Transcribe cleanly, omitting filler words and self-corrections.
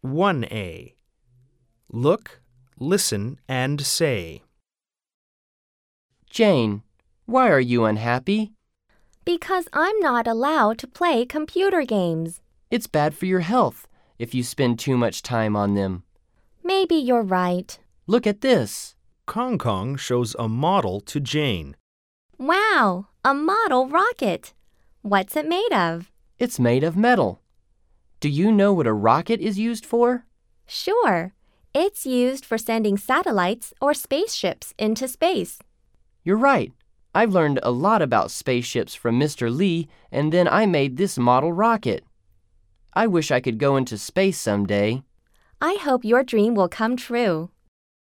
1A. Look, listen, and say. Jane, why are you unhappy? Because I'm not allowed to play computer games. It's bad for your health if you spend too much time on them. Maybe you're right. Look at this. Kong Kong shows a model to Jane. Wow, a model rocket. What's it made of? It's made of metal. Do you know what a rocket is used for? Sure. It's used for sending satellites or spaceships into space. You're right. I've learned a lot about spaceships from Mr. Lee, and then I made this model rocket. I wish I could go into space someday. I hope your dream will come true.